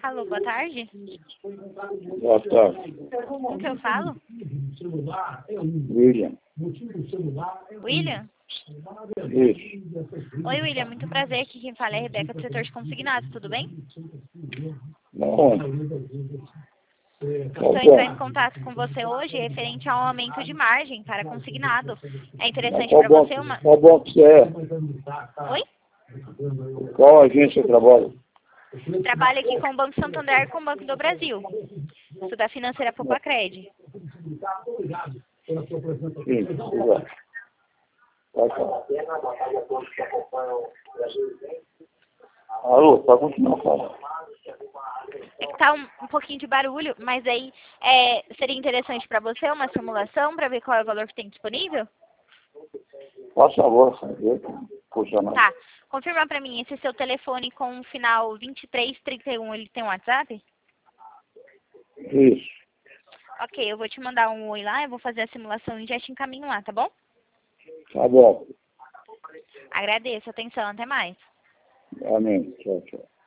Alô, boa tarde. Boa tarde. Com que eu falo? William. William? Isso. Oi, William, muito prazer. Aqui quem fala é a Rebeca do setor de consignados, tudo bem? Não. Estou entrando em contato com você hoje referente ao aumento de margem para consignado. É interessante para você uma... Qual banco você é? Oi? Qual agência trabalha? Trabalho aqui com o Banco Santander e com o Banco do Brasil. Sou da financeira Popacred. Sim, obrigado. Tá. Alô, pode continuar falando. Tá um pouquinho de barulho, mas aí seria interessante para você uma simulação para ver qual é o valor que tem disponível? Faz favor, saber. Puxa mais. Tá. Confirma para mim, esse seu telefone com o final 2331, ele tem um WhatsApp? Isso. Ok, eu vou te mandar um oi lá, eu vou fazer a simulação e já te encaminho lá, tá bom? Tá bom. Agradeço, atenção, até mais. Amém. Tchau, tchau.